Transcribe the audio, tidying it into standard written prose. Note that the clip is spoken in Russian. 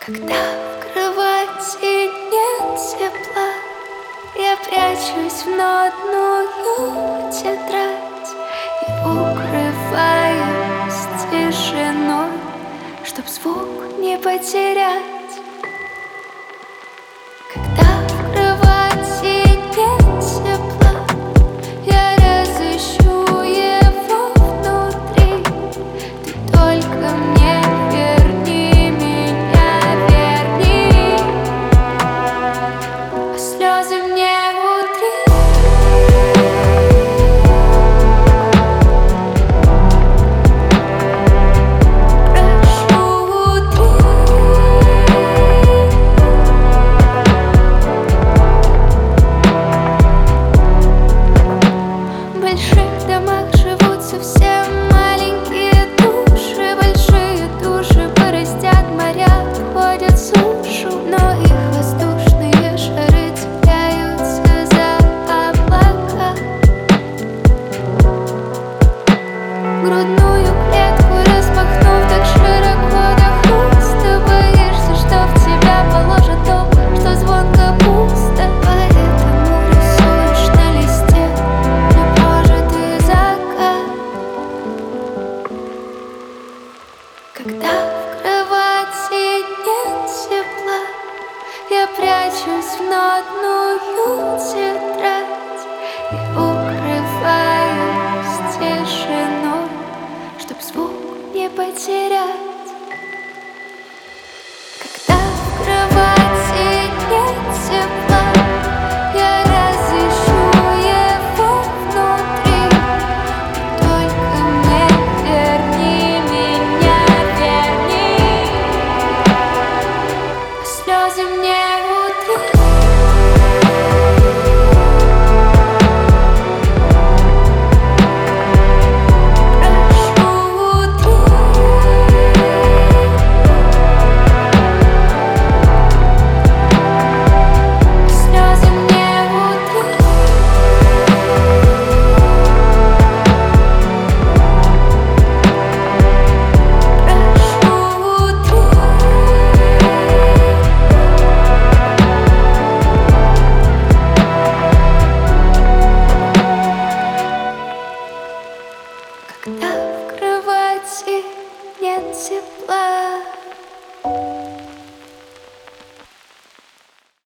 Когда в кровати нет тепла, я прячусь в нотную тетрадь и укрываюсь тишиной, чтоб звук не потерять. Когда в кровати нет тепла, я разыщу его внутри. Ты только мне верни меня, верни, а слезы мне утри. Прошу, утри. В больших домах живут совсем маленькие души. Большие души бороздят моря, ходят сушу, но их воздушные шары цепляются за облака. Грудную клетку распахнув так широко до хруста, боишься, что в тебя положат то, что звонко пусто. Поэтому рисуешь на листе непрожитый закат. Когда в кровати нет тепла, я прячусь в нотную тетрадь